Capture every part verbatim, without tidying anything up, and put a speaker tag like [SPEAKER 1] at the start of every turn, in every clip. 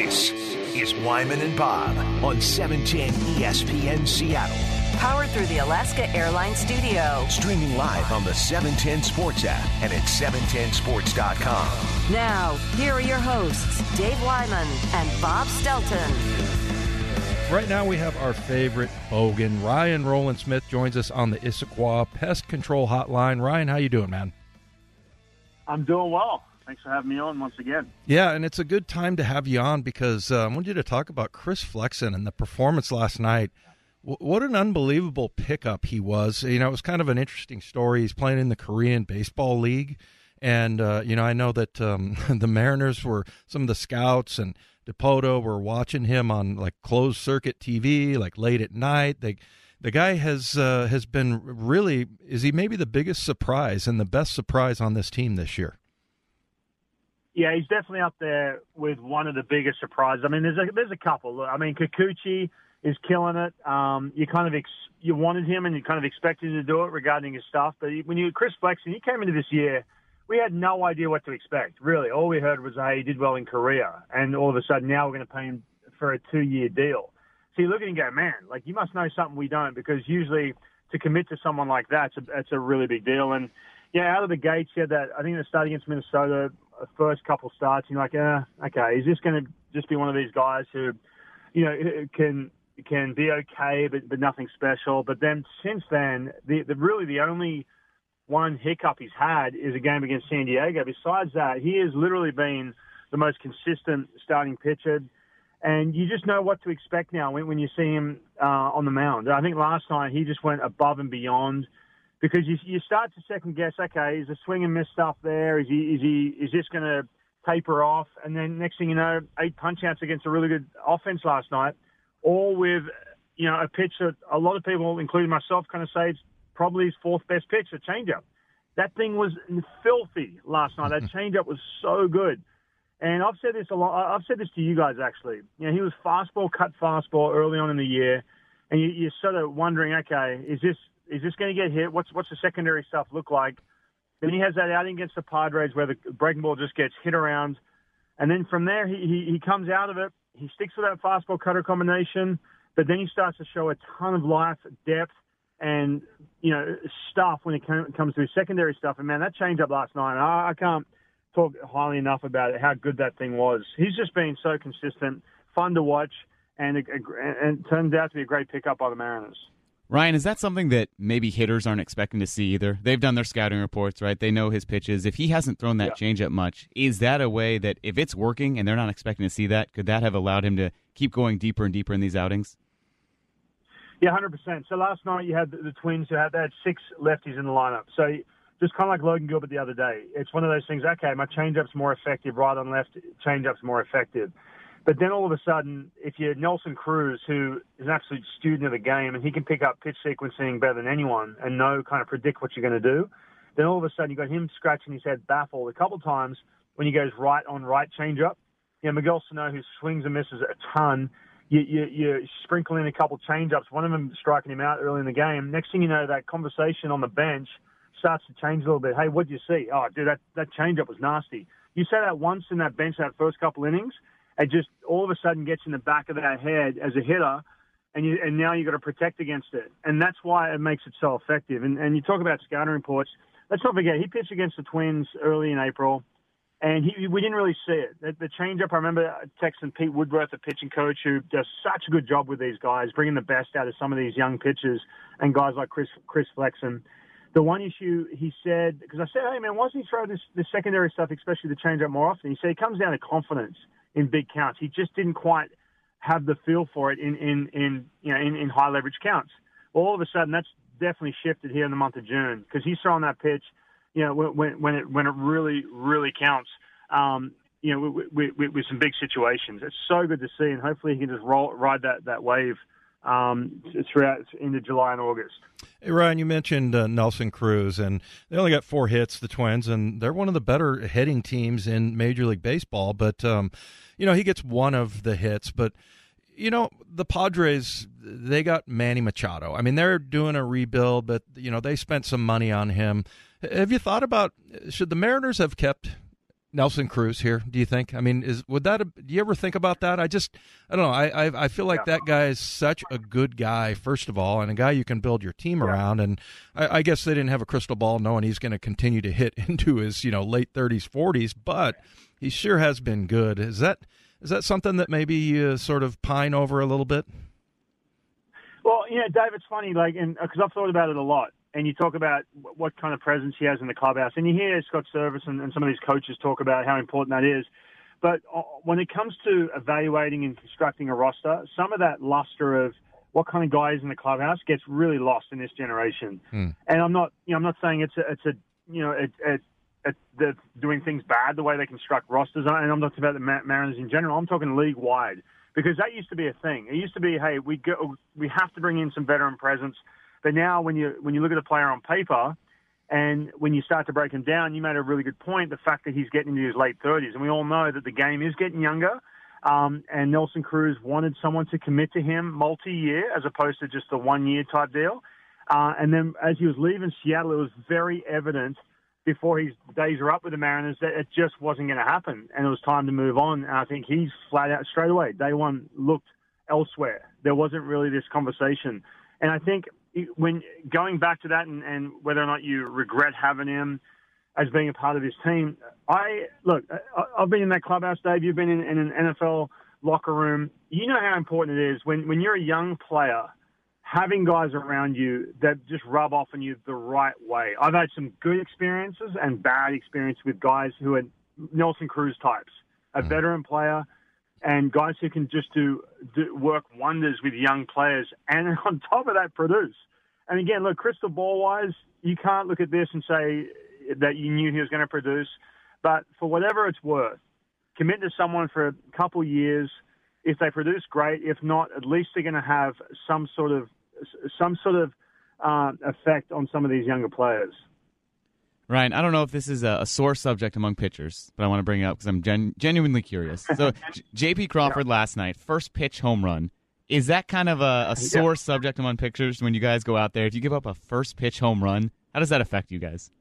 [SPEAKER 1] This is Wyman and Bob on seven ten E S P N Seattle.
[SPEAKER 2] Powered through the Alaska Airlines studio.
[SPEAKER 1] Streaming live on the seven ten Sports app and at seven ten sports dot com.
[SPEAKER 2] Now, here are your hosts, Dave Wyman and Bob Stelton.
[SPEAKER 3] Right now we have our favorite bogan. Ryan Rowland-Smith joins us on the Issaquah Pest Control Hotline. Ryan, how you doing, man?
[SPEAKER 4] I'm doing well. Thanks for having me on once again.
[SPEAKER 3] Yeah, and it's a good time to have you on because uh, I want you to talk about Chris Flexen and the performance last night. W- what an unbelievable pickup he was. You know, it was kind of an interesting story. He's playing in the Korean Baseball League. And, uh, you know, I know that um, the Mariners were, some of the scouts and Dipoto were watching him on, like, closed-circuit T V, like, late at night. They, the guy has uh, has been really, is he maybe the biggest surprise and the best surprise on this team this year?
[SPEAKER 4] Yeah, he's definitely up there with one of the biggest surprises. I mean, there's a, there's a couple. I mean, Kikuchi is killing it. Um, you kind of ex- you wanted him and you kind of expected him to do it regarding his stuff. But when you Chris Flexen, he came into this year, we had no idea what to expect, really. All we heard was, hey, he did well in Korea. And all of a sudden now we're going to pay him for a two-year deal. So you look at him and go, man, like you must know something we don't, because usually to commit to someone like that, it's a, it's a really big deal. And, yeah, out of the gates, he had that, I think the start against Minnesota, first couple starts, you're like, eh, okay, is this going to just be one of these guys who, you know, can can be okay, but, but nothing special? But then since then, the, the really the only one hiccup he's had is a game against San Diego. Besides that, he has literally been the most consistent starting pitcher, and you just know what to expect now when, when you see him uh, on the mound. I think last night he just went above and beyond. Because you, you start to second guess, okay, is the swing and miss stuff there? Is he is he is this going to taper off? And then next thing you know, eight punch outs against a really good offense last night, all with, you know, a pitch that a lot of people, including myself, kind of say it's probably his fourth best pitch, a changeup. That thing was filthy last night. That changeup was so good. And I've said this a lot. I've said this to you guys actually. You know, he was fastball, cut fastball early on in the year, and you, you're sort of wondering, okay, is this Is this going to get hit? What's what's the secondary stuff look like? Then he has that outing against the Padres where the breaking ball just gets hit around. And then from there, he, he, he comes out of it. He sticks with that fastball-cutter combination, but then he starts to show a ton of life, depth, and, you know, stuff when it comes to his secondary stuff. And, man, that changeup last night, I, I can't talk highly enough about it, how good that thing was. He's just been so consistent, fun to watch, and it, and it turns out to be a great pickup by the Mariners.
[SPEAKER 5] Ryan, is that something that maybe hitters aren't expecting to see either? They've done their scouting reports, right? They know his pitches. If he hasn't thrown that yeah. changeup much, is that a way that if it's working and they're not expecting to see that, could that have allowed him to keep going deeper and deeper in these outings?
[SPEAKER 4] Yeah, one hundred percent. So last night you had the, the Twins who had, they had six lefties in the lineup. So just kind of like Logan Gilbert the other day. It's one of those things, okay, my changeup's more effective, right on left, changeup's more effective. But then all of a sudden, if you're Nelson Cruz, who is an absolute student of the game, and he can pick up pitch sequencing better than anyone and know, kind of predict what you're going to do, then all of a sudden you've got him scratching his head baffled a couple times when he goes right on right changeup. You know, Miguel Sano, who swings and misses a ton, you, you, you sprinkle in a couple changeups, one of them striking him out early in the game. Next thing you know, that conversation on the bench starts to change a little bit. Hey, what'd you see? Oh, dude, that, that changeup was nasty. You say that once in that bench, that first couple innings, it just all of a sudden gets in the back of that head as a hitter, and you, and now you've got to protect against it. And that's why it makes it so effective. And, and you talk about scouting reports. Let's not forget, he pitched against the Twins early in April, and he, we didn't really see it. The, the changeup, I remember texting Pete Woodworth, the pitching coach, who does such a good job with these guys, bringing the best out of some of these young pitchers and guys like Chris, Chris Flexen. The one issue he said, because I said, hey, man, why doesn't he throw this, this secondary stuff, especially the changeup, more often? He said it comes down to confidence in big counts. He just didn't quite have the feel for it in, in, in you know, in, in high leverage counts. Well, all of a sudden, that's definitely shifted here in the month of June, because he's throwing that pitch, you know, when, when it, when it really, really counts, um, you know, with, with, with some big situations. It's so good to see, and hopefully he can just roll, ride that, that wave um, throughout into July and August.
[SPEAKER 3] Hey, Ryan, you mentioned uh, Nelson Cruz, and they only got four hits, the Twins, and they're one of the better hitting teams in Major League Baseball. But, um, you know, he gets one of the hits. But, you know, the Padres, they got Manny Machado. I mean, they're doing a rebuild, but, you know, they spent some money on him. Have you thought about, should the Mariners have kept Nelson Cruz here, do you think? I mean, is would that do you ever think about that? I just I don't know. I I, I feel like yeah. that guy is such a good guy, first of all, and a guy you can build your team yeah. around. And I, I guess they didn't have a crystal ball knowing he's going to continue to hit into his you know late thirties, forties, but he sure has been good. Is that is that something that maybe you sort of pine over a little bit?
[SPEAKER 4] Well, you know, Dave, it's funny, like, and because I've thought about it a lot. And you talk about what kind of presence he has in the clubhouse. And you hear Scott Service and, and some of these coaches talk about how important that is. But when it comes to evaluating and constructing a roster, some of that luster of what kind of guy is in the clubhouse gets really lost in this generation. Hmm. And I'm not, you know, I'm not saying it's a, it's a, you know, it, it, it, they're doing things bad the way they construct rosters. And I'm not talking about the Mariners in general. I'm talking league-wide. Because that used to be a thing. It used to be, hey, we go, we have to bring in some veteran presence. But now when you when you look at a player on paper and when you start to break him down, you made a really good point, the fact that he's getting into his late thirties. And we all know that the game is getting younger. Um, and Nelson Cruz wanted someone to commit to him multi-year as opposed to just a one-year type deal. Uh, and then as he was leaving Seattle, it was very evident before his days are up with the Mariners that it just wasn't going to happen. And it was time to move on. And I think he's flat out straight away. Day one looked elsewhere. There wasn't really this conversation. And I think when going back to that and, and whether or not you regret having him as being a part of this team, I look, I've been in that clubhouse, Dave. You've been in, in an N F L locker room. You know how important it is when, when you're a young player, having guys around you that just rub off on you the right way. I've had some good experiences and bad experiences with guys who are Nelson Cruz types, a veteran player, and guys who can just do, do work wonders with young players, and on top of that, produce. And again, look, crystal ball-wise, you can't look at this and say that you knew he was going to produce. But for whatever it's worth, commit to someone for a couple years. If they produce, great. If not, at least they're going to have some sort of some sort of uh, effect on some of these younger players.
[SPEAKER 5] Ryan, I don't know if this is a, a sore subject among pitchers, but I want to bring it up because I'm gen- genuinely curious. So, J P Crawford yeah. last night, first pitch home run. Is that kind of a, a sore yeah. subject among pitchers when you guys go out there? If you give up a first pitch home run, how does that affect you guys?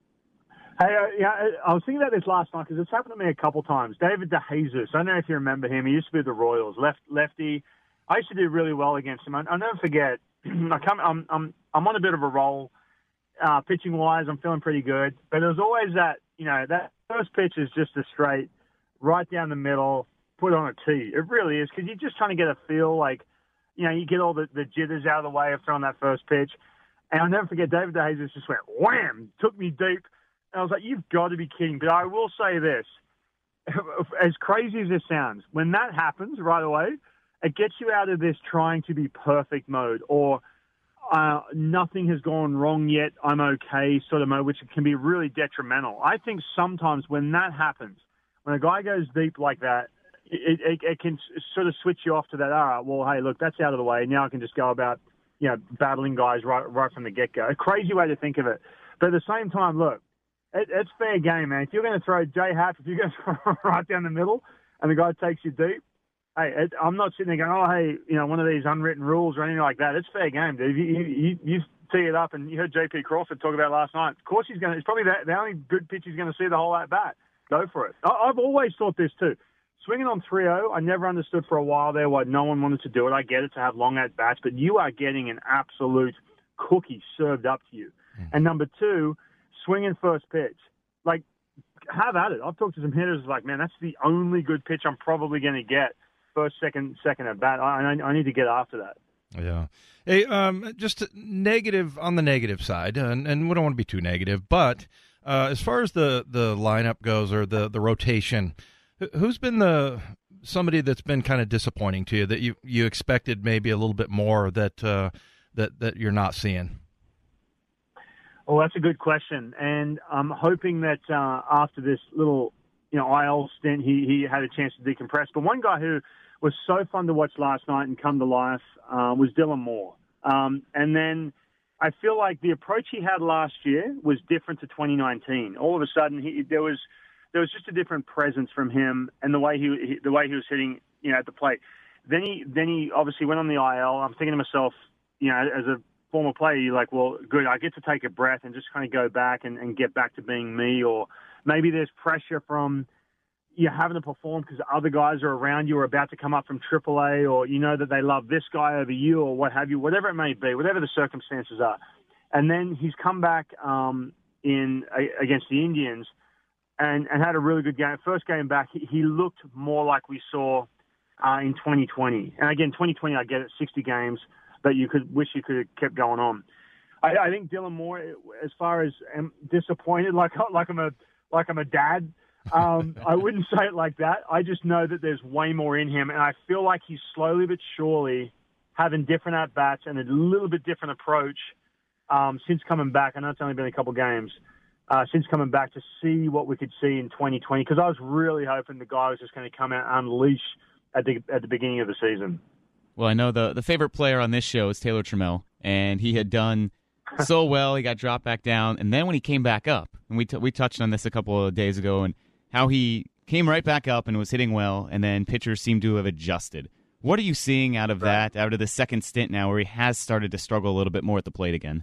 [SPEAKER 4] Hey, uh, yeah, I was thinking about this last night because it's happened to me a couple times. David DeJesus, I don't know if you remember him. He used to be with the Royals, left lefty. I used to do really well against him. I, I'll never forget. I come, I'm, I'm, I'm on a bit of a roll. Uh, pitching wise, I'm feeling pretty good, but there's always that, you know, that first pitch is just a straight, right down the middle, put on a tee. It really is, because you're just trying to get a feel, like, you know, you get all the, the jitters out of the way of throwing that first pitch. And I'll never forget, David DeJesus just went wham, took me deep. And I was like, you've got to be kidding. But I will say this, as crazy as this sounds, when that happens right away, it gets you out of this trying to be perfect mode, or Uh, nothing has gone wrong yet, I'm okay sort of mode, which can be really detrimental. I think sometimes when that happens, when a guy goes deep like that, it, it, it can sort of switch you off to that, all right, well, hey, look, that's out of the way. Now I can just go about, you know, battling guys right right from the get-go. A crazy way to think of it. But at the same time, look, it, it's fair game, man. If you're going to throw J Happ, if you're going to throw right down the middle and the guy takes you deep, hey, it, I'm not sitting there going, oh, hey, you know, one of these unwritten rules or anything like that. It's fair game, dude. You, you, you tee it up, and you heard J P Crawford talk about it last night. Of course he's going to – it's probably the, the only good pitch he's going to see the whole at-bat. Go for it. I, I've always thought this too. Swinging on three oh, I never understood for a while there why no one wanted to do it. I get it to have long at-bats, but you are getting an absolute cookie served up to you. Mm. And number two, swinging first pitch. Like, have at it. I've talked to some hitters like, man, that's the only good pitch I'm probably going to get. First, second, second at bat. I, I need to get after that.
[SPEAKER 3] Yeah. Hey, um, just negative on the negative side, and, and we don't want to be too negative, but uh, as far as the, the lineup goes or the, the rotation, who's been the somebody that's been kind of disappointing to you that you, you expected maybe a little bit more that uh, that that you're not seeing?
[SPEAKER 4] Well, that's a good question, and I'm hoping that uh, after this little, you know, I L stint, he he had a chance to decompress. But one guy who was so fun to watch last night and come to life uh, was Dylan Moore. Um, and then I feel like the approach he had last year was different to twenty nineteen. All of a sudden, he, there was there was just a different presence from him, and the way he, he the way he was hitting, you know, at the plate. Then he then he obviously went on the I L. I'm thinking to myself, you know, as a former player, you're like, well, good, I get to take a breath and just kind of go back and, and get back to being me, or Maybe there's pressure from you having to perform because other guys are around you or about to come up from triple A, or you know that they love this guy over you or what have you, whatever it may be, whatever the circumstances are. And then he's come back um, in a, against the Indians and, and had a really good game. First game back, he, he looked more like we saw uh, in twenty twenty. And again, twenty twenty, I get it, sixty games, but you could wish you could have kept going on. I, I think Dylan Moore, as far as I'm disappointed, like like I'm a like I'm a dad. Um, I wouldn't say it like that. I just know that there's way more in him, and I feel like he's slowly but surely having different at-bats and a little bit different approach um, since coming back. I know it's only been a couple games uh, since coming back to see what we could see in twenty twenty, because I was really hoping the guy was just going to come out and unleash at the at the beginning of the season.
[SPEAKER 5] Well, I know the, the favorite player on this show is Taylor Trammell, and he had done so well. He got dropped back down, and then when he came back up, and we t- we touched on this a couple of days ago, and how he came right back up and was hitting well, and then pitchers seem to have adjusted. What are you seeing out of
[SPEAKER 4] right.
[SPEAKER 5] that, out of the second stint now where he has started to struggle a little bit more at the plate again?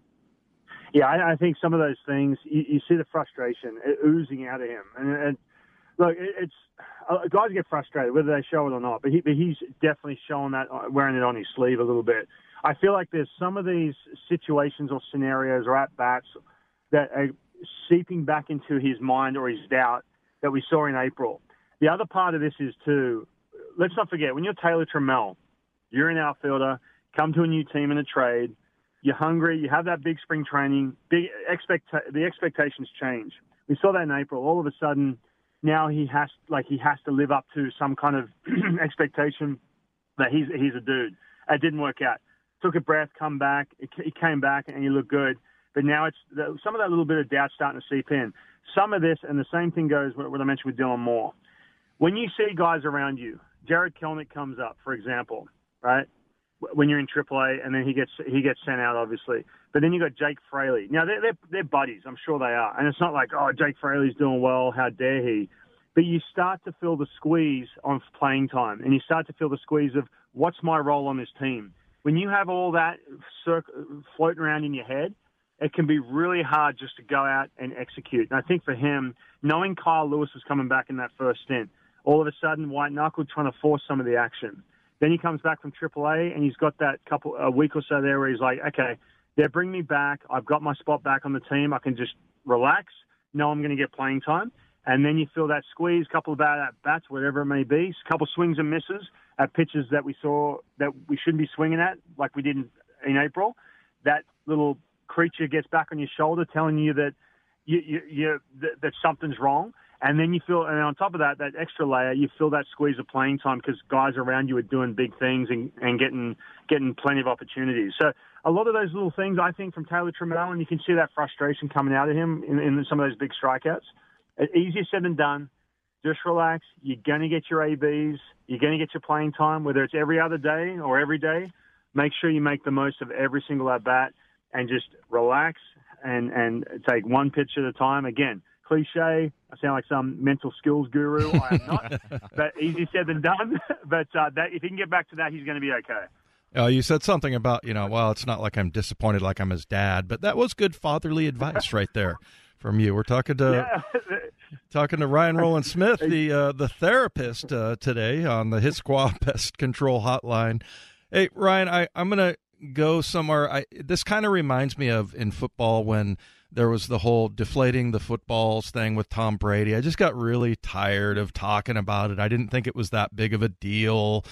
[SPEAKER 4] Yeah, I, I think some of those things, you, you see the frustration oozing out of him. And, and look, it, it's uh, guys get frustrated, whether they show it or not, but, he, but he's definitely showing that, wearing it on his sleeve a little bit. I feel like there's some of these situations or scenarios or at-bats that are seeping back into his mind or his doubt that we saw in April. The other part of this is, too, let's not forget, when you're Taylor Trammell, you're an outfielder, come to a new team in a trade, you're hungry, you have that big spring training, big expect the expectations change. We saw that in April. All of a sudden, now he has like he has to live up to some kind of expectation that he's he's a dude. It didn't work out. Took a breath, come back. He came back, and he looked good. But now it's some of that little bit of doubt starting to seep in. Some of this, and the same thing goes what I mentioned with Dylan Moore. When you see guys around you, Jared Kelenic comes up, for example, right? When you're in triple A, and then he gets he gets sent out, obviously. But then you got Jake Fraley. Now they're, they're they're buddies, I'm sure they are, and it's not like, oh, Jake Fraley's doing well, how dare he? But you start to feel the squeeze on playing time, and you start to feel the squeeze of what's my role on this team. When you have all that circ- floating around in your head, it can be really hard just to go out and execute. And I think for him, knowing Kyle Lewis was coming back in that first stint, all of a sudden White Knuckle trying to force some of the action. Then he comes back from triple A, and he's got that couple a week or so there where he's like, okay, they're bringing me back. I've got my spot back on the team. I can just relax. Know I'm going to get playing time. And then you feel that squeeze, couple of bad at-bats, whatever it may be, a couple swings and misses at pitches that we saw that we shouldn't be swinging at, like we did in, in April. That little creature gets back on your shoulder telling you that you, you, you that, that something's wrong. And then you feel, and on top of that, that extra layer, you feel that squeeze of playing time because guys around you are doing big things and, and getting getting plenty of opportunities. So a lot of those little things, I think, from Taylor Trammell, and you can see that frustration coming out of him in, in some of those big strikeouts. Easier said than done. Just relax. You're going to get your A Bs. You're going to get your playing time, whether it's every other day or every day. Make sure you make the most of every single at-bat and just relax and, and take one pitch at a time. Again, cliche. I sound like some mental skills guru. I am not. But easier said than done. But uh, that, if he can get back to that, he's going to be okay.
[SPEAKER 3] Uh, you said something about, you know, well, it's not like I'm disappointed like I'm his dad, but that was good fatherly advice right there from you. We're talking to
[SPEAKER 4] yeah.
[SPEAKER 3] talking to Ryan Rowland Smith, the uh, the therapist, uh, today on the Hisqua Pest Control Hotline. Hey, Ryan, I, I'm going to go somewhere. I, this kind of reminds me of in football when there was the whole deflating the footballs thing with Tom Brady. I just got really tired of talking about it. I didn't think it was that big of a deal.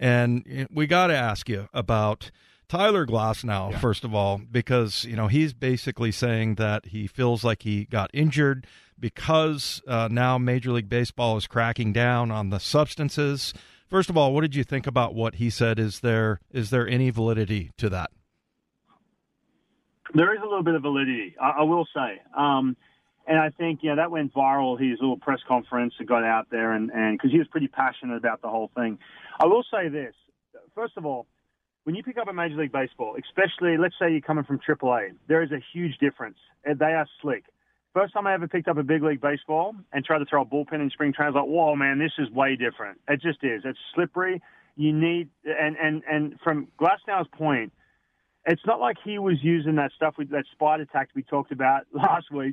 [SPEAKER 3] And we got to ask you about Tyler Glasnow, yeah. first of all, because, you know, he's basically saying that he feels like he got injured because uh, now Major League Baseball is cracking down on the substances. First of all, what did you think about what he said? Is there is there any validity to that?
[SPEAKER 4] There is a little bit of validity, I, I will say. Um, and I think, yeah, that went viral, his little press conference that got out there, and because he was pretty passionate about the whole thing. I will say this. First of all, when you pick up a Major League Baseball, especially, let's say you're coming from triple A, there is a huge difference. They are slick. First time I ever picked up a big league baseball and tried to throw a bullpen in spring training, I was like, whoa, man, this is way different. It just is. It's slippery. You need, and, and, and from Glasnow's point, it's not like he was using that stuff, with that spider tact we talked about last week.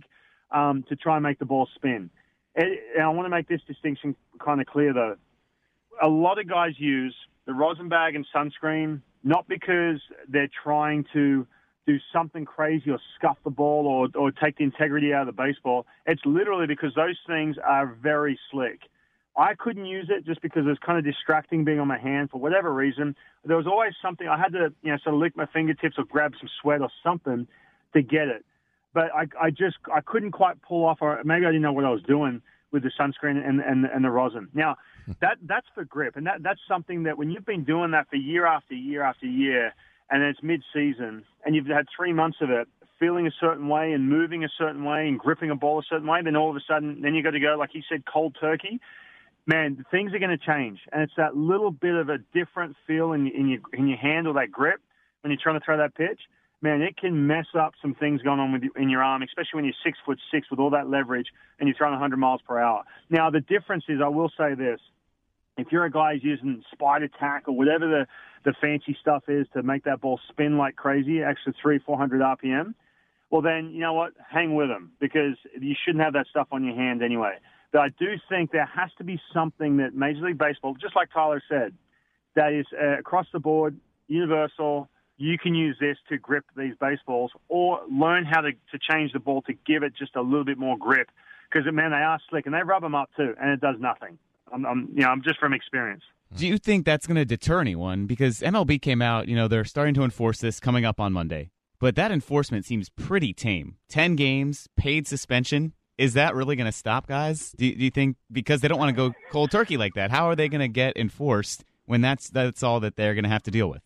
[SPEAKER 4] um, to try and make the ball spin. And, and I want to make this distinction kind of clear, though. A lot of guys use the rosin bag and sunscreen not because they're trying to do something crazy or scuff the ball or, or take the integrity out of the baseball. It's literally because those things are very slick. I couldn't use it just because it was kind of distracting being on my hand for whatever reason. There was always something. I had to, you know, sort of lick my fingertips or grab some sweat or something to get it. But I, I just, I couldn't quite pull off, or maybe I didn't know what I was doing with the sunscreen and, and, and the rosin. Now, that that's for grip, and that that's something that when you've been doing that for year after year after year, and it's mid-season, and you've had three months of it, feeling a certain way and moving a certain way and gripping a ball a certain way, then all of a sudden, then you got to go, like he said, cold turkey. Man, things are going to change, and it's that little bit of a different feel in, in your in your hand or that grip when you're trying to throw that pitch. Man, it can mess up some things going on with you, in your arm, especially when you're six foot six with all that leverage and you're throwing one hundred miles per hour. Now, the difference is, I will say this. If you're a guy who's using Spider Tack or whatever the, the fancy stuff is to make that ball spin like crazy, extra three, four hundred R P M, well then, you know what? Hang with them because you shouldn't have that stuff on your hand anyway. But I do think there has to be something that Major League Baseball, just like Tyler said, that is uh, across the board, universal. You can use this to grip these baseballs or learn how to, to change the ball to give it just a little bit more grip because, man, they are slick and they rub them up too, and it does nothing. I'm, I'm, you know, I'm just from experience.
[SPEAKER 5] Do you think that's going to deter anyone? Because M L B came out, you know, they're starting to enforce this coming up on Monday. But that enforcement seems pretty tame. Ten games, paid suspension. Is that really going to stop guys? Do, do you think, because they don't want to go cold turkey like that, how are they going to get enforced when that's that's all that they're going to have to deal with?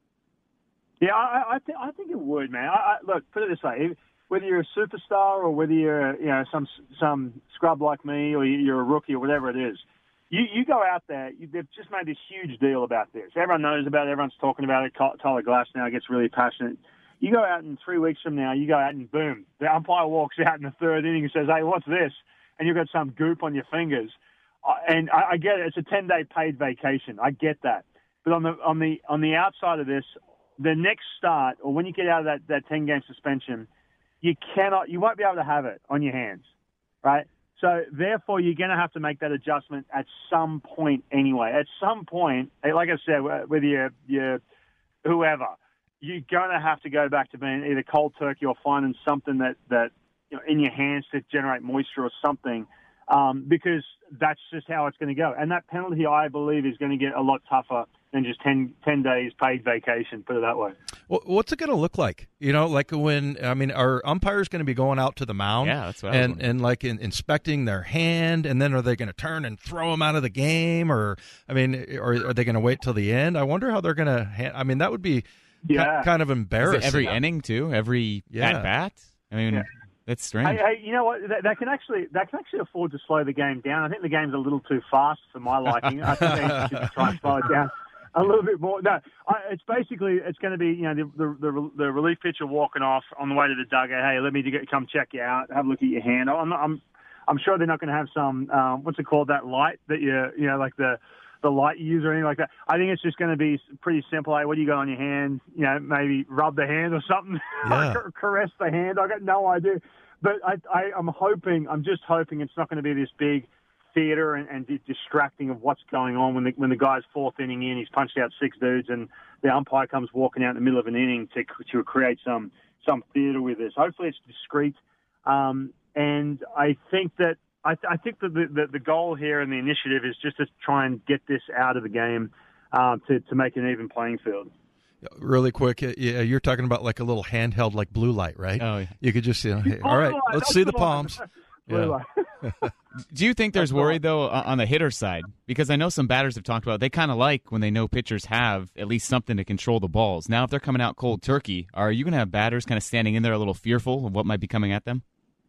[SPEAKER 4] Yeah, I, I, th- I think it would, man. I, I, look, put it this way. Whether you're a superstar or whether you're, you know, some some scrub like me or you're a rookie or whatever it is, You, you go out there, you, they've just made this huge deal about this. Everyone knows about it. Everyone's talking about it. Tyler Glass now gets really passionate. You go out in three weeks from now, you go out and boom, the umpire walks out in the third inning and says, hey, what's this? And you've got some goop on your fingers. Uh, and I, I get it. It's a ten-day paid vacation. I get that. But on the on the, on the outside of this, the next start, or when you get out of that, that ten-game suspension, you cannot, you won't be able to have it on your hands, right? So, therefore, you're going to have to make that adjustment at some point anyway. At some point, like I said, whether you're, you're whoever, you're going to have to go back to being either cold turkey or finding something that, that you know, in your hands to generate moisture or something, um, because that's just how it's going to go. And that penalty, I believe, is going to get a lot tougher than just ten, ten days paid vacation, put it that way.
[SPEAKER 3] Well, what's it going to look like? You know, like when, I mean, are umpires going to be going out to the mound?
[SPEAKER 5] Yeah, that's what I was
[SPEAKER 3] and,
[SPEAKER 5] wondering.
[SPEAKER 3] and like in, inspecting their hand, and then are they going to turn and throw them out of the game? Or, I mean, are, are they going to wait till the end? I wonder how they're going to, ha- I mean, that would be
[SPEAKER 4] yeah.
[SPEAKER 3] ki- kind of
[SPEAKER 5] Is
[SPEAKER 3] embarrassing.
[SPEAKER 5] it every inning, too? Every
[SPEAKER 3] Yeah.
[SPEAKER 5] at-bat? I mean,
[SPEAKER 4] Yeah.
[SPEAKER 5] that's strange.
[SPEAKER 4] Hey, hey, you know what? That, that can actually that can actually afford to slow the game down. I think the game's a little too fast for my liking. I think they should try and slow it down a little bit more. No, I, it's basically it's going to be you know the, the the the relief pitcher walking off on the way to the dugout. Hey, let me get, come check you out. Have a look at your hand. I'm not, I'm I'm sure they're not going to have some um, what's it called, that light that you you know like the. the light you use or anything like that. I think it's just going to be pretty simple. Hey, what do you got on your hand? You know, maybe rub the hand or something.
[SPEAKER 3] Yeah.
[SPEAKER 4] Caress the hand. I got no idea. But I, I, I'm hoping, I'm just hoping it's not going to be this big theater and, and distracting of what's going on when the when the guy's fourth inning in, he's punched out six dudes, and the umpire comes walking out in the middle of an inning to to create some some theater with this. Hopefully it's discreet. Um, and I think that I, th- I think that the, the, the goal here and the initiative is just to try and get this out of the game um, to, to make an even playing field.
[SPEAKER 3] Really quick, uh, yeah, you're talking about like a little handheld, like blue light, right?
[SPEAKER 5] Oh, yeah.
[SPEAKER 3] You could just, you know, hey, all right,
[SPEAKER 4] Blue light,
[SPEAKER 3] let's
[SPEAKER 4] that's
[SPEAKER 3] see the
[SPEAKER 4] the one.
[SPEAKER 3] palms.
[SPEAKER 4] Blue
[SPEAKER 3] Yeah.
[SPEAKER 4] light.
[SPEAKER 5] Do you think there's
[SPEAKER 4] That's
[SPEAKER 5] worry,
[SPEAKER 4] right.
[SPEAKER 5] though, o- on the hitter side? Because I know some batters have talked about they kind of like when they know pitchers have at least something to control the balls. Now, if they're coming out cold turkey, are you going to have batters kind of standing in there a little fearful of what might be coming at them?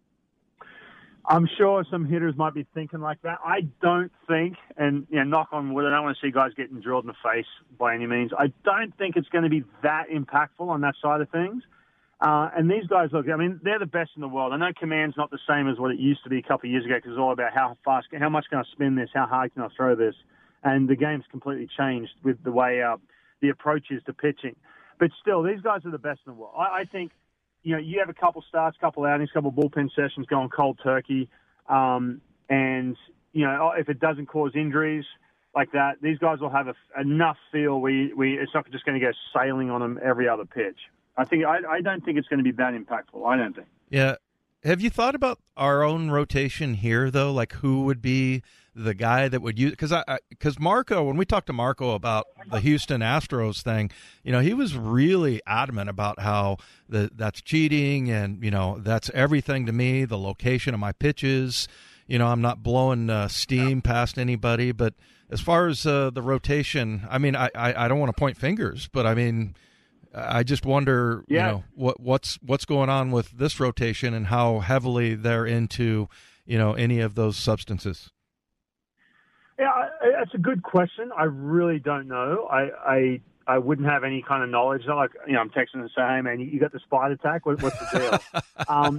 [SPEAKER 4] I'm sure some hitters might be thinking like that. I don't think, and you know, knock on wood, I don't want to see guys getting drilled in the face by any means. I don't think it's going to be that impactful on that side of things. Uh, and these guys, look, I mean, they're the best in the world. I know command's not the same as what it used to be a couple of years ago because it's all about how fast, how much can I spin this, how hard can I throw this. And the game's completely changed with the way uh, the approach is to pitching. But still, these guys are the best in the world. I, I think you know, you have a couple starts, couple outings, couple bullpen sessions going cold turkey, um, and you know, if it doesn't cause injuries like that, these guys will have a, enough feel we we it's not just going to go sailing on them every other pitch. I think I, I don't think it's going to be that impactful. I don't think.
[SPEAKER 3] Yeah. Have you thought about our own rotation here, though? Like, who would be the guy that would use? Because I, because Marco, when we talked to Marco about the Houston Astros thing, you know, he was really adamant about how the, that's cheating, and you know, that's everything to me. The location of my pitches, you know, I'm not blowing uh, steam past anybody. But as far as uh, the rotation, I mean, I, I, I don't want to point fingers, but I mean. I just wonder,
[SPEAKER 4] yeah.
[SPEAKER 3] you know, what what's what's going on with this rotation and how heavily they're into, you know, any of those substances.
[SPEAKER 4] Yeah, that's a good question. I really don't know. I I, I wouldn't have any kind of knowledge. Not like, you know, I'm texting and saying, hey, man, you got the spider attack? What, what's the deal? um,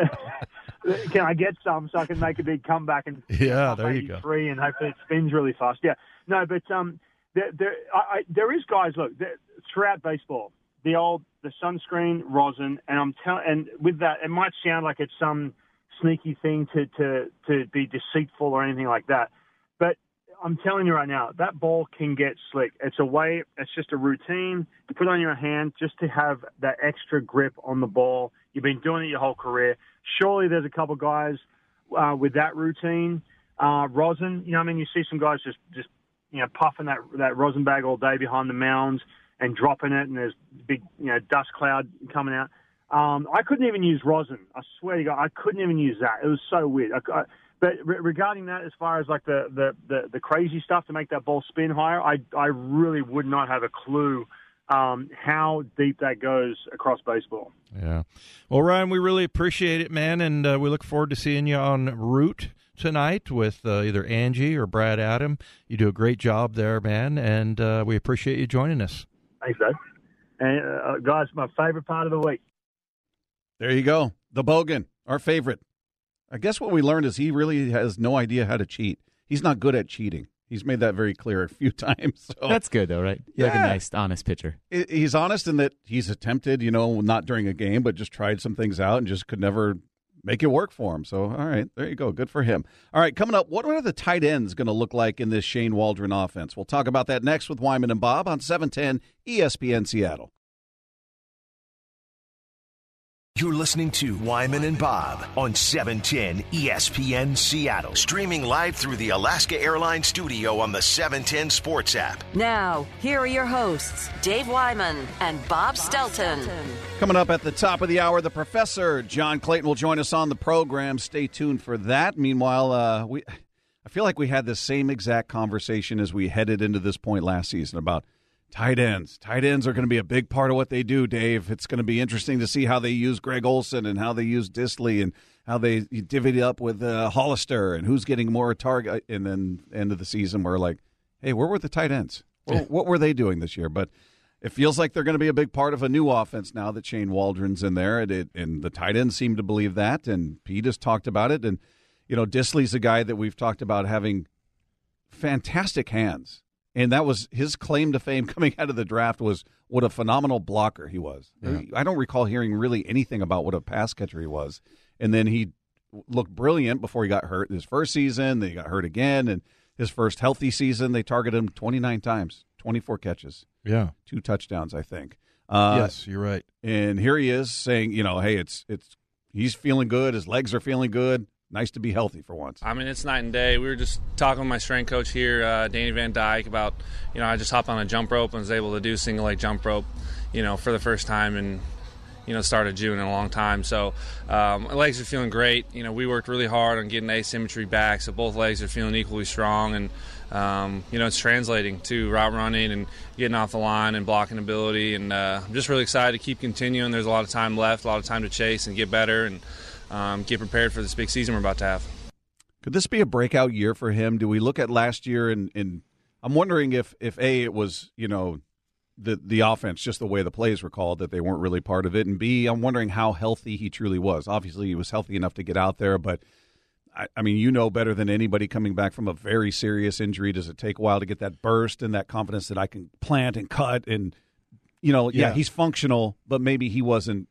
[SPEAKER 4] can I get some so I can make a big comeback and
[SPEAKER 3] yeah, there you go.
[SPEAKER 4] Three and hopefully it spins really fast. Yeah, no, but um, there there, I, I, there is guys. Look, throughout baseball. The old, the sunscreen, rosin, and I'm telling, and with that, it might sound like it's some sneaky thing to, to, to be deceitful or anything like that. But I'm telling you right now, that ball can get slick. It's a way, it's just a routine to put on your hand just to have that extra grip on the ball. You've been doing it your whole career. Surely there's a couple guys uh, with that routine. Uh, rosin, you know, I mean, you see some guys just, just, you know, puffing that, that rosin bag all day behind the mounds and dropping it, and there's big, you know, dust cloud coming out. Um, I couldn't even use rosin. I swear to God, I couldn't even use that. It was so weird. I, I, but re- regarding that, as far as like the, the, the, the crazy stuff to make that ball spin higher, I, I really would not have a clue um, how deep that goes across baseball.
[SPEAKER 3] Yeah. Well, Ryan, we really appreciate it, man, and uh, we look forward to seeing you on Route tonight with uh, either Angie or Brad Adam. You do a great job there, man, and uh, we appreciate you joining us.
[SPEAKER 4] Thanks, Dave. And, uh, guys, my favorite part of the week.
[SPEAKER 6] There you go. The Bogan, our favorite. I guess what we learned is he really has no idea how to cheat. He's not good at cheating. He's made that very clear a few times. So.
[SPEAKER 5] That's good, though, right? You're
[SPEAKER 6] Yeah.
[SPEAKER 5] like a nice, honest pitcher.
[SPEAKER 6] He's honest in that he's attempted, you know, not during a game, but just tried some things out and just could never make it work for him. So, all right, there you go. Good for him. All right, coming up, what are the tight ends going to look like in this Shane Waldron offense? We'll talk about that next with Wyman and Bob on seven ten E S P N Seattle.
[SPEAKER 1] You're listening to Wyman and Bob on seven ten E S P N Seattle. Streaming live through the Alaska Airlines studio on the seven ten Sports app.
[SPEAKER 2] Now, here are your hosts, Dave Wyman and Bob Stelton.
[SPEAKER 6] Coming up at the top of the hour, the professor, John Clayton, will join us on the program. Stay tuned for that. Meanwhile, uh, we I feel like we had the same exact conversation as we headed into this point last season about tight ends. Tight ends are going to be a big part of what they do, Dave. It's going to be interesting to see how they use Greg Olson and how they use Disley and how they divvy it up with uh, Hollister and who's getting more target. And then end of the season, we're like, hey, where were the tight ends? What, what were they doing this year? But it feels like they're going to be a big part of a new offense now that Shane Waldron's in there. And, it, and the tight ends seem to believe that. And Pete has talked about it. And, you know, Disley's a guy that we've talked about having fantastic hands. And that was his claim to fame coming out of the draft, was what a phenomenal blocker he was. Yeah. I don't recall hearing really anything about what a pass catcher he was. And then he looked brilliant before he got hurt his first season. Then he got hurt again. And his first healthy season, they targeted him twenty-nine times, twenty-four catches.
[SPEAKER 3] Yeah.
[SPEAKER 6] Two touchdowns, I think. Uh,
[SPEAKER 3] yes, you're right.
[SPEAKER 6] And here he is saying, you know, hey, it's it's he's feeling good. His legs are feeling good. Nice to be healthy for once.
[SPEAKER 7] I mean, it's night and day. We were just talking with my strength coach here, uh, Danny Van Dyke, about, you know, I just hopped on a jump rope and was able to do single leg jump rope, you know, for the first time in, you know, start of June in a long time. So um, my legs are feeling great. You know, we worked really hard on getting asymmetry back, so both legs are feeling equally strong. And, um, you know, it's translating to route running and getting off the line and blocking ability. And uh, I'm just really excited to keep continuing. There's a lot of time left, a lot of time to chase and get better and Um, get prepared for this big season we're about to have.
[SPEAKER 6] Could this be a breakout year for him? Do we look at last year and, and I'm wondering if, if A, it was, you know, the the offense, just the way the plays were called, that they weren't really part of it, and B, I'm wondering how healthy he truly was. Obviously, he was healthy enough to get out there, but, I, I mean, you know better than anybody coming back from a very serious injury. Does it take a while to get that burst and that confidence that I can plant and cut? And, you know, yeah,
[SPEAKER 3] Yeah.
[SPEAKER 6] he's functional, but maybe he wasn't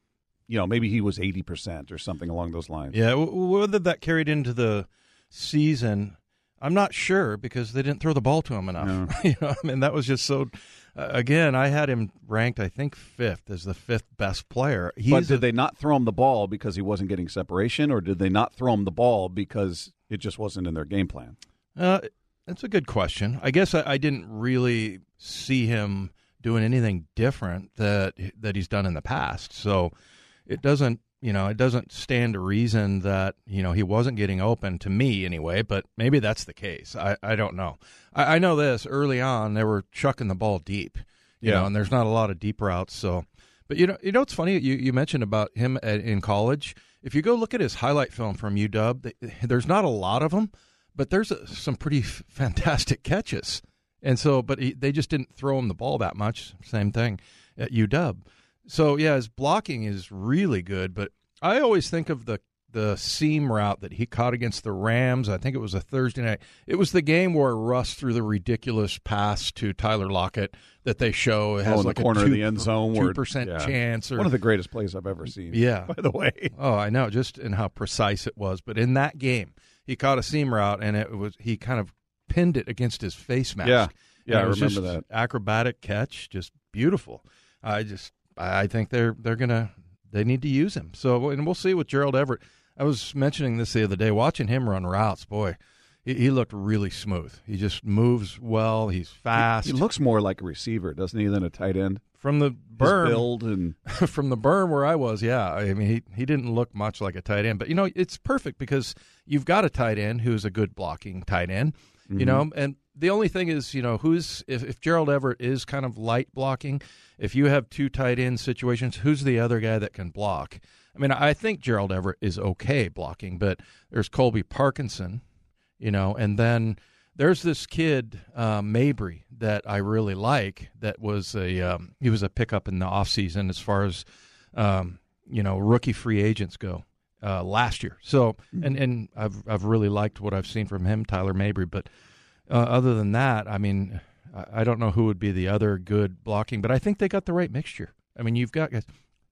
[SPEAKER 6] you know, maybe he was eighty percent or something along those lines.
[SPEAKER 3] Yeah, w- whether that carried into the season, I'm not sure because they didn't throw the ball to him enough.
[SPEAKER 6] No.
[SPEAKER 3] you know, I mean, that was just so. Uh, again, I had him ranked, I think, fifth as the fifth best player. He's
[SPEAKER 6] but did
[SPEAKER 3] a,
[SPEAKER 6] they not throw him the ball because he wasn't getting separation, or did they not throw him the ball because it just wasn't in their game plan?
[SPEAKER 3] Uh, that's a good question. I guess I, I didn't really see him doing anything different that that he's done in the past. So it doesn't, you know, it doesn't stand to reason that, you know, he wasn't getting open to me anyway, but maybe that's the case. I, I don't know. I, I know this early on, they were chucking the ball deep, you
[SPEAKER 6] Yeah.
[SPEAKER 3] know, and there's not a lot of deep routes. So, but you know, you know, it's funny. You, you mentioned about him at, in college. If you go look at his highlight film from U W, there's not a lot of them, but there's a, some pretty f- fantastic catches. And so, but he, they just didn't throw him the ball that much. Same thing at U W. So, yeah, his blocking is really good, but I always think of the the seam route that he caught against the Rams. I think it was a Thursday night. It was the game where Russ threw the ridiculous pass to Tyler Lockett that they show. It has
[SPEAKER 6] oh, in
[SPEAKER 3] like
[SPEAKER 6] the corner
[SPEAKER 3] a two,
[SPEAKER 6] of the end zone.
[SPEAKER 3] two percent
[SPEAKER 6] yeah.
[SPEAKER 3] chance. Or,
[SPEAKER 6] One of the greatest plays I've ever seen,
[SPEAKER 3] yeah.
[SPEAKER 6] by the way.
[SPEAKER 3] Oh, I know, just in how precise it was. But in that game, he caught a seam route, and it was he kind of pinned it against his face mask.
[SPEAKER 6] Yeah, yeah,
[SPEAKER 3] And
[SPEAKER 6] I
[SPEAKER 3] it was
[SPEAKER 6] remember
[SPEAKER 3] just
[SPEAKER 6] that.
[SPEAKER 3] acrobatic catch, just beautiful. I just, I think they're they're gonna they need to use him. So, and we'll see with Gerald Everett. I was mentioning this the other day, watching him run routes. Boy, he, he looked really smooth. He just moves well. He's fast.
[SPEAKER 6] He, he looks more like a receiver, doesn't he, than a tight end?
[SPEAKER 3] From the
[SPEAKER 6] His
[SPEAKER 3] berm,
[SPEAKER 6] build and
[SPEAKER 3] from the berm where I was, yeah. I mean, he, he didn't look much like a tight end. But, you know, it's perfect because you've got a tight end who's a good blocking tight end,
[SPEAKER 6] mm-hmm.
[SPEAKER 3] you know. And the only thing is, you know, who's if, if Gerald Everett is kind of light blocking, if you have two tight end situations, who's the other guy that can block? I mean, I think Gerald Everett is okay blocking, but there's Colby Parkinson, you know, and then there's this kid, uh, Mabry, that I really like. That was a um, he was a pickup in the offseason as far as um, you know rookie free agents go uh, last year. So and and I've I've really liked what I've seen from him, Tyler Mabry. But uh, other than that, I mean, I, I don't know who would be the other good blocking, but I think they got the right mixture. I mean, you've got guys.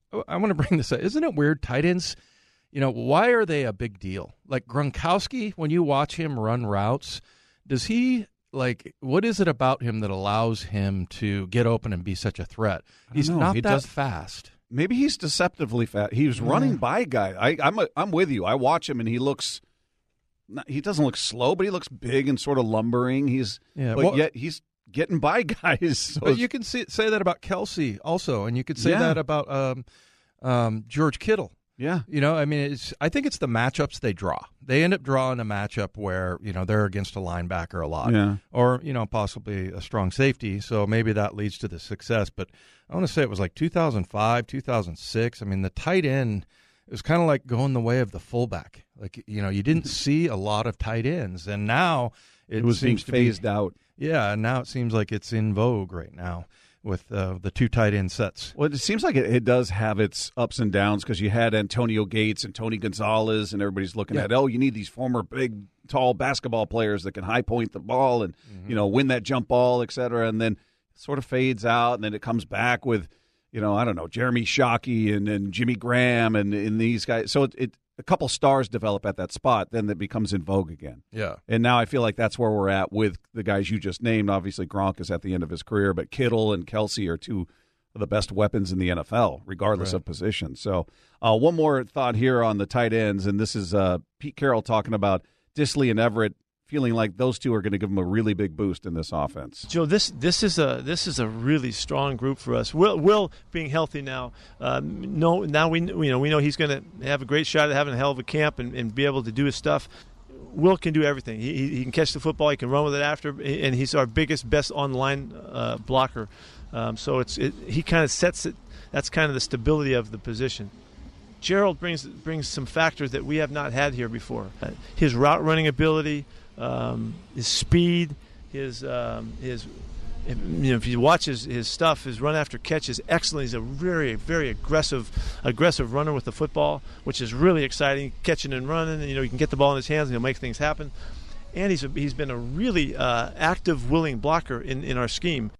[SPEAKER 3] I want to bring this up. Isn't it weird? Tight ends, you know, why are they a big deal? Like Gronkowski, when you watch him run routes, does he, like, what is it about him that allows him to get open and be such a threat? He's
[SPEAKER 6] know.
[SPEAKER 3] not
[SPEAKER 6] He
[SPEAKER 3] that
[SPEAKER 6] does-
[SPEAKER 3] fast.
[SPEAKER 6] maybe he's deceptively fast. He was running by guys. I, I'm a, I'm with you. I watch him and he looks. Not, he doesn't look slow, but he looks big and sort of lumbering. He's
[SPEAKER 3] Yeah,
[SPEAKER 6] but
[SPEAKER 3] well-
[SPEAKER 6] yet he's getting by guys. So
[SPEAKER 3] But you can see, say that about Kelsey also, and you could say
[SPEAKER 6] Yeah.
[SPEAKER 3] that about um, um, George Kittle.
[SPEAKER 6] yeah,
[SPEAKER 3] You know, I mean, it's. I think it's the matchups they draw. They end up drawing a matchup where, you know, they're against a linebacker a lot.
[SPEAKER 6] Yeah.
[SPEAKER 3] Or, you know, possibly a strong safety. So maybe that leads to the success. But I want to say it was like two thousand five, two thousand six. I mean, the tight end, it was kind of like going the way of the fullback. Like, you know, you didn't see a lot of tight ends. And now it,
[SPEAKER 6] it was being
[SPEAKER 3] seems to
[SPEAKER 6] phased
[SPEAKER 3] be,
[SPEAKER 6] out.
[SPEAKER 3] Yeah, and now it seems like it's in vogue right now with uh, the two tight end sets.
[SPEAKER 6] Well, it seems like it, it does have its ups and downs because you had Antonio Gates and Tony Gonzalez, and everybody's looking
[SPEAKER 3] Yeah.
[SPEAKER 6] at, oh, you need these former big, tall basketball players that can high point the ball and
[SPEAKER 3] Mm-hmm.
[SPEAKER 6] you know win that jump ball, et cetera. And then it sort of fades out, and then it comes back with, you know, I don't know, Jeremy Shockey and, and Jimmy Graham and, and these guys. So it, it a couple stars develop at that spot, then it becomes in vogue again.
[SPEAKER 3] Yeah.
[SPEAKER 6] And now I feel like that's where we're at with the guys you just named. Obviously, Gronk is at the end of his career, but Kittle and Kelsey are two of the best weapons in the N F L, regardless
[SPEAKER 3] Right.
[SPEAKER 6] of position. So uh, one more thought here on the tight ends, and this is uh, Pete Carroll talking about Disley and Everett, feeling like those two are going to give them a really big boost in this offense.
[SPEAKER 8] Joe, this this is a this is a really strong group for us. Will Will being healthy now, um, no, now we you know we know he's going to have a great shot at having a hell of a camp and, and be able to do his stuff. Will can do everything. He, he he can catch the football. He can run with it after, and he's our biggest, best online uh, blocker. Um, so it's it, he kind of sets it. That's kind of the stability of the position. Gerald brings brings some factors that we have not had here before. Uh, his route running ability. Um, his speed, his um, his, you know, if you watch his, his stuff, his run after catch is excellent. He's a very very aggressive aggressive runner with the football, which is really exciting. Catching and running, you know, he can get the ball in his hands and he'll make things happen. And he's a, he's been a really uh, active, willing blocker in, in our scheme.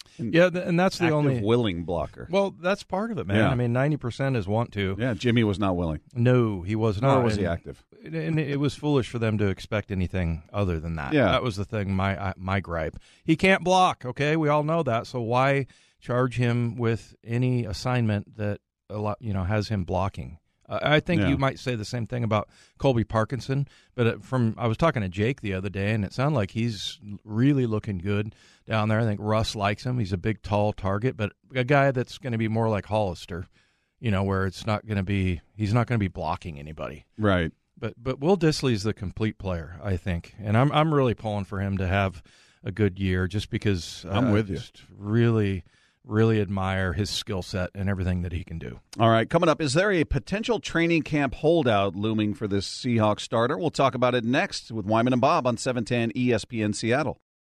[SPEAKER 6] And
[SPEAKER 3] Yeah, th- and that's the
[SPEAKER 6] active,
[SPEAKER 3] only
[SPEAKER 6] willing blocker.
[SPEAKER 3] Well, that's part of it, man.
[SPEAKER 6] Yeah.
[SPEAKER 3] I mean, ninety percent is want to.
[SPEAKER 6] Yeah, Jimmy was not willing.
[SPEAKER 3] No, he was not.
[SPEAKER 6] Nor was he
[SPEAKER 3] And-
[SPEAKER 6] active.
[SPEAKER 3] And it was foolish for them to expect anything other than that.
[SPEAKER 6] Yeah.
[SPEAKER 3] That was the thing, my uh, my gripe. He can't block, okay? We all know that. So why charge him with any assignment that a lot, you know, has him blocking? Uh, I think
[SPEAKER 6] Yeah.
[SPEAKER 3] you might say the same thing about Colby Parkinson, but it, from I was talking to Jake the other day, and it sounded like he's really looking good down there. I think Russ likes him. He's a big, tall target, but a guy that's going to be more like Hollister, you know, where it's not going to be he's not going to be blocking anybody.
[SPEAKER 6] Right.
[SPEAKER 3] But but Will Dissly's the complete player, I think, and I'm I'm really pulling for him to have a good year, just because uh,
[SPEAKER 6] I'm with you.
[SPEAKER 3] Just really, really admire his skill set and everything that he can do.
[SPEAKER 6] All right, coming up, is there a potential training camp holdout looming for this Seahawks starter? We'll talk about it next with Wyman and Bob on seven ten E S P N Seattle.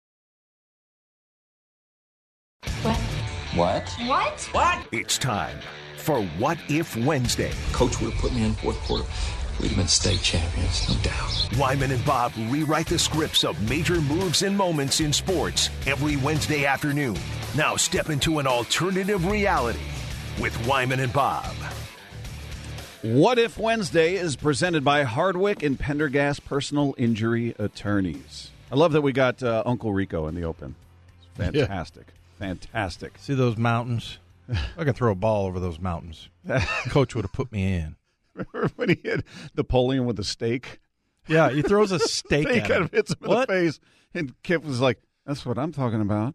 [SPEAKER 9] What?
[SPEAKER 10] What?
[SPEAKER 9] What? What?
[SPEAKER 1] It's time for What If Wednesday.
[SPEAKER 10] Coach would have put me in fourth quarter. We'd have been state champions, no doubt.
[SPEAKER 1] Wyman and Bob rewrite the scripts of major moves and moments in sports every Wednesday afternoon. Now step into an alternative reality with Wyman and Bob.
[SPEAKER 6] What If Wednesday is presented by Hardwick and Pendergast Personal Injury Attorneys. I love that we got uh, Uncle Rico in the open. It's fantastic. Yeah. Fantastic.
[SPEAKER 3] See those mountains? I can throw a ball over those mountains. Coach would have put me in.
[SPEAKER 6] Remember when he hit Napoleon with a steak?
[SPEAKER 3] Yeah, he throws a steak
[SPEAKER 6] He
[SPEAKER 3] at
[SPEAKER 6] kind
[SPEAKER 3] him.
[SPEAKER 6] of hits him
[SPEAKER 3] What?
[SPEAKER 6] in the face, and Kip was like, "That's what I'm talking about."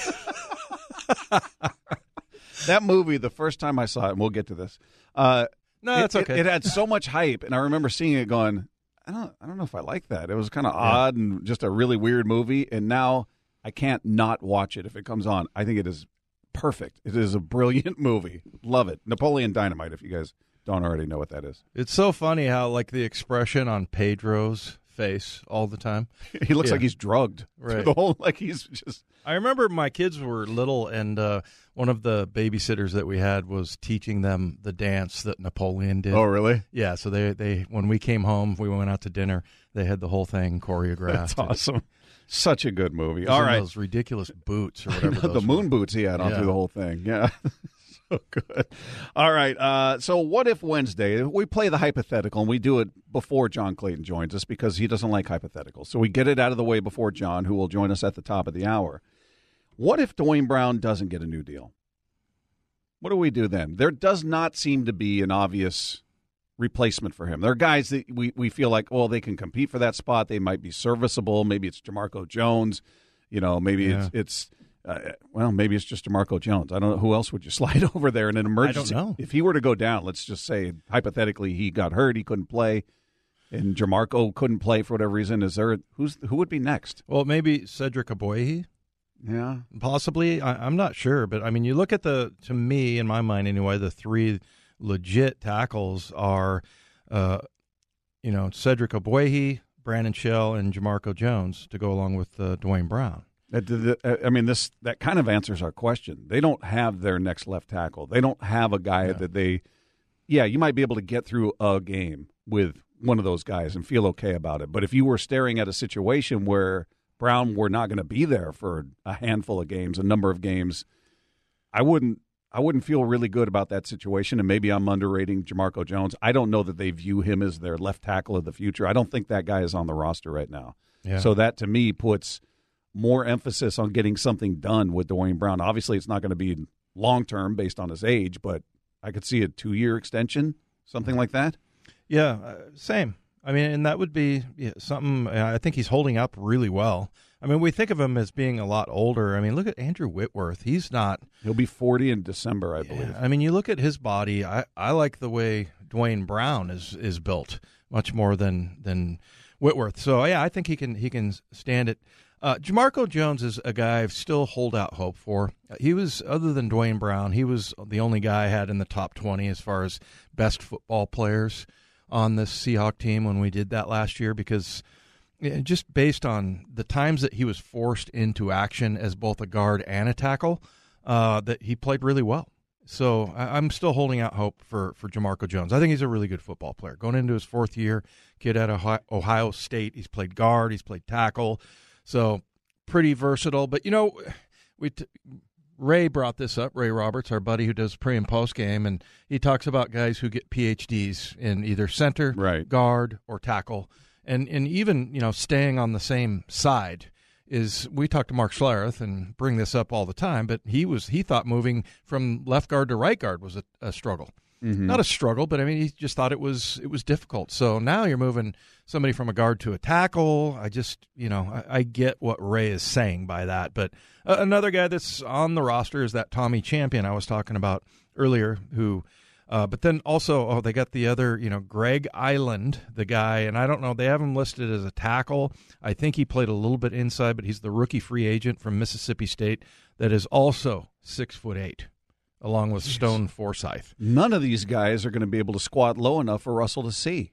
[SPEAKER 6] That movie, the first time I saw it, and we'll get to this. Uh,
[SPEAKER 3] No,
[SPEAKER 6] it,
[SPEAKER 3] that's okay.
[SPEAKER 6] It, it had so much hype, and I remember seeing it going, I don't, I don't know if I like that. It was kind of odd and just a really weird movie, and now I can't not watch it if it comes on. I think it is perfect. It is a brilliant movie. Love it. Napoleon Dynamite, if you guys don't already know what that is.
[SPEAKER 3] It's so funny how, like, the expression on Pedro's face all the time.
[SPEAKER 6] He looks
[SPEAKER 3] Yeah.
[SPEAKER 6] like he's drugged.
[SPEAKER 3] Right.
[SPEAKER 6] The whole, like he's just...
[SPEAKER 3] I remember my kids were little, and uh, one of the babysitters that we had was teaching them the dance that Napoleon did.
[SPEAKER 6] Oh, really?
[SPEAKER 3] Yeah, so they, they when we came home, we went out to dinner, they had the whole thing choreographed.
[SPEAKER 6] That's awesome. Such a good movie.
[SPEAKER 3] It was
[SPEAKER 6] All
[SPEAKER 3] in
[SPEAKER 6] right.
[SPEAKER 3] those ridiculous boots or whatever.
[SPEAKER 6] the
[SPEAKER 3] those
[SPEAKER 6] moon
[SPEAKER 3] were.
[SPEAKER 6] boots he had on
[SPEAKER 3] Yeah.
[SPEAKER 6] through the whole thing. Yeah. So good. All right. Uh, so what if Wednesday, we play the hypothetical, and we do it before John Clayton joins us because he doesn't like hypotheticals. So we get it out of the way before John, who will join us at the top of the hour. What if Dwayne Brown doesn't get a new deal? What do we do then? There does not seem to be an obvious replacement for him. There are guys that we, we feel like, well, they can compete for that spot. They might be serviceable. Maybe it's Jamarco Jones. You know, maybe
[SPEAKER 3] Yeah.
[SPEAKER 6] it's it's uh, well, maybe it's just Jamarco Jones. I don't know who else would you slide over there in an emergency.
[SPEAKER 3] I don't know.
[SPEAKER 6] If he were to go down, let's just say hypothetically he got hurt, he couldn't play, and Jamarco couldn't play for whatever reason. Is there who's who would be next?
[SPEAKER 3] Well, maybe Cedric Aboye.
[SPEAKER 6] Yeah,
[SPEAKER 3] Possibly. I, I'm not sure. But, I mean, you look at the, to me, in my mind anyway, the three legit tackles are, uh, you know, Cedric Aboye, Brandon Shell, and Jamarco Jones to go along with uh, Dwayne Brown.
[SPEAKER 6] That- that- I mean, this that kind of answers our question. They don't have their next left tackle. They don't have a guy
[SPEAKER 3] Yeah.
[SPEAKER 6] that they. Yeah, you might be able to get through a game with one of those guys and feel okay about it. But if you were staring at a situation where Brown were not going to be there for a handful of games, a number of games, I wouldn't. I wouldn't feel really good about that situation. And maybe I'm underrating Jamarco Jones. I don't know that they view him as their left tackle of the future. I don't think that guy is on the roster right now.
[SPEAKER 3] Yeah.
[SPEAKER 6] So that to me puts more emphasis on getting something done with Dwayne Brown. Obviously, it's not going to be long term based on his age, but I could see a two year extension, something like that.
[SPEAKER 3] Yeah, uh, same. I mean, and that would be yeah, something. I think he's holding up really well. I mean, we think of him as being a lot older. I mean, look at Andrew Whitworth. He's not.
[SPEAKER 6] He'll be forty in December, I believe.
[SPEAKER 3] Yeah, I mean, you look at his body. I, I like the way Dwayne Brown is is built much more than than Whitworth. So yeah, I think he can he can stand it. Uh, Jamarco Jones is a guy I still hold out hope for. He was, other than Dwayne Brown, he was the only guy I had in the top twenty as far as best football players on this Seahawk team when we did that last year, because yeah, just based on the times that he was forced into action as both a guard and a tackle, uh, that he played really well. So I, I'm still holding out hope for, for Jamarco Jones. I think he's a really good football player. Going into his fourth year, kid at Ohio, Ohio State, he's played guard, he's played tackle, so pretty versatile. But, you know, we t- Ray brought this up, Ray Roberts, our buddy who does pre- and post-game, and he talks about guys who get P H Ds in either center,
[SPEAKER 6] right.
[SPEAKER 3] guard, or tackle, and, and even, you know, staying on the same side. Is we talk to Mark Schlereth and bring this up all the time, but he was he thought moving from left guard to right guard was a, a struggle. Mm-hmm. Not a struggle, but I mean, he just thought it was it was difficult. So now you're moving somebody from a guard to a tackle. I just, you know, I, I get what Ray is saying by that. But uh, another guy that's on the roster is that Tommy Champion I was talking about earlier, who, uh, but then also, oh, they got the other, you know, Greg Island, the guy, and I don't know, they have him listed as a tackle. I think he played a little bit inside, but he's the rookie free agent from Mississippi State that is also six foot eight. Along with Stone Forsythe.
[SPEAKER 6] None of these guys are going to be able to squat low enough for Russell to see.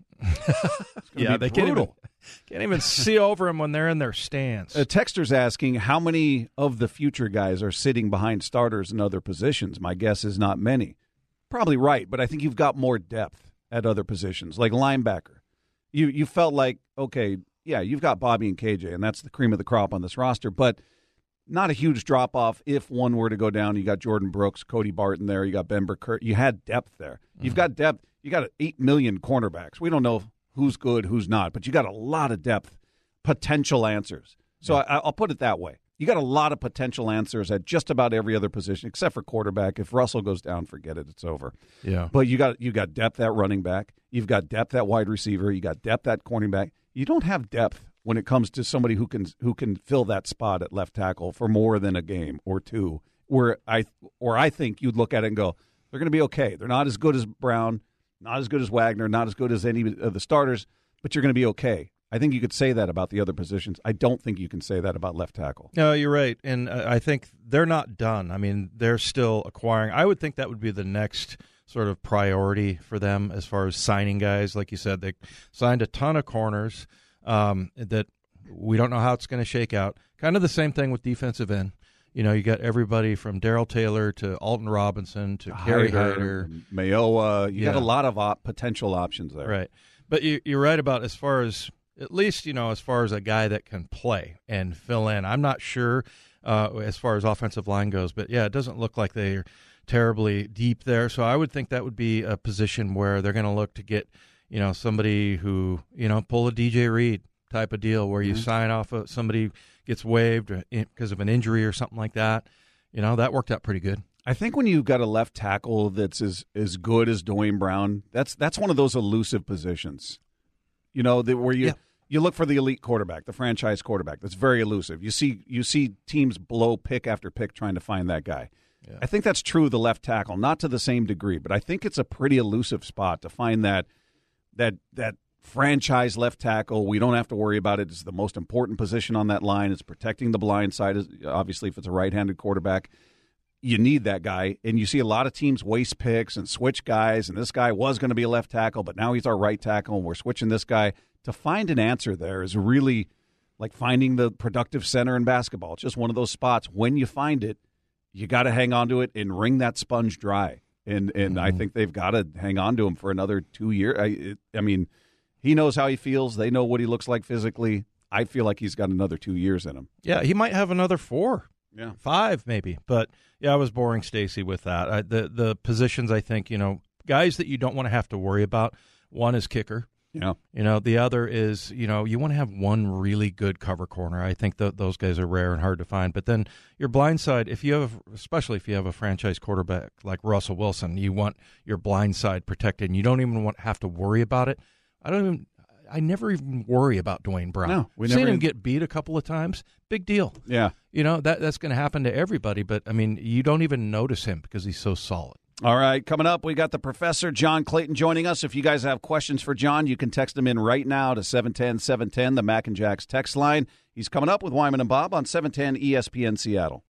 [SPEAKER 3] Yeah, they can't even, can't even see over them when they're in their stance.
[SPEAKER 6] A texter's asking how many of the future guys are sitting behind starters in other positions. My guess is not many. Probably right, but I think you've got more depth at other positions, like linebacker. You you felt like, okay, yeah, you've got Bobby and K J, and that's the cream of the crop on this roster, but not a huge drop-off if one were to go down. You got Jordan Brooks, Cody Barton there. You got Ben Burkert. You had depth there. Mm-hmm. You've got depth. You got eight million cornerbacks. We don't know who's good, who's not, but you got a lot of depth, potential answers. So yeah. I, I'll put it that way. You got a lot of potential answers at just about every other position except for quarterback. If Russell goes down, forget it. It's over.
[SPEAKER 3] Yeah.
[SPEAKER 6] But you got you got depth at running back. You've got depth at wide receiver. You got depth at cornerback. You don't have depth when it comes to somebody who can who can fill that spot at left tackle for more than a game or two, where I or I think you'd look at it and go, they're going to be okay. They're not as good as Brown, not as good as Wagner, not as good as any of the starters, but you're going to be okay. I think you could say that about the other positions. I don't think you can say that about left tackle.
[SPEAKER 3] No, you're right, and uh, I think they're not done. I mean, they're still acquiring. I would think that would be the next sort of priority for them as far as signing guys. Like you said, they signed a ton of corners. Um, that we don't know how it's going to shake out. Kind of the same thing with defensive end. You know, you got everybody from Darrell Taylor to Alton Robinson to Kerry Hyder,
[SPEAKER 6] Mayowa. You
[SPEAKER 3] yeah.
[SPEAKER 6] got a lot of op- potential options there.
[SPEAKER 3] Right. But you, you're right about as far as, at least, you know, as far as a guy that can play and fill in. I'm not sure uh, as far as offensive line goes, but, yeah, it doesn't look like they're terribly deep there. So I would think that would be a position where they're going to look to get, you know, somebody who, you know, pull a D J Reed type of deal where you mm-hmm. sign off of somebody gets waived because of an injury or something like that. You know, that worked out pretty good.
[SPEAKER 6] I think when you've got a left tackle that's as, as good as Dwayne Brown, that's that's one of those elusive positions. You know, that where you yeah. you look for the elite quarterback, the franchise quarterback. That's very elusive. You see you see teams blow pick after pick trying to find that guy. Yeah. I think that's true of the left tackle, not to the same degree, but I think it's a pretty elusive spot to find that that that franchise left tackle. We don't have to worry about it. It's the most important position on that line. It's protecting the blind side. Obviously, if it's a right-handed quarterback, you need that guy. And you see a lot of teams waste picks and switch guys, and this guy was going to be a left tackle, but now he's our right tackle, and we're switching this guy. To find an answer there is really like finding the productive center in basketball. It's just one of those spots. When you find it, you got to hang on to it and wring that sponge dry. And and mm-hmm. I think they've got to hang on to him for another two years. I, it, I mean, he knows how he feels. They know what he looks like physically. I feel like he's got another two years in him.
[SPEAKER 3] Yeah, he might have another four,
[SPEAKER 6] yeah,
[SPEAKER 3] five maybe. But yeah, I was boring Stacy with that. I, the the positions, I think, you know, guys that you don't want to have to worry about. One is kicker.
[SPEAKER 6] Yeah,
[SPEAKER 3] you know, the other is, you know, you want to have one really good cover corner. I think that those guys are rare and hard to find. But then your blind side, if you have, especially if you have a franchise quarterback like Russell Wilson, you want your blind side protected. And you don't even want have to worry about it. I don't even. I never even worry about Dwayne Brown.
[SPEAKER 6] No, we
[SPEAKER 3] Seen
[SPEAKER 6] never
[SPEAKER 3] him
[SPEAKER 6] even...
[SPEAKER 3] get beat a couple of times. Big deal.
[SPEAKER 6] Yeah,
[SPEAKER 3] you know that that's going to happen to everybody. But I mean, you don't even notice him because he's so solid.
[SPEAKER 6] All right, coming up, we got the Professor John Clayton joining us. If you guys have questions for John, you can text him in right now to seven ten, seven ten, the Mac and Jacks text line. He's coming up with Wyman and Bob on seven ten E S P N Seattle.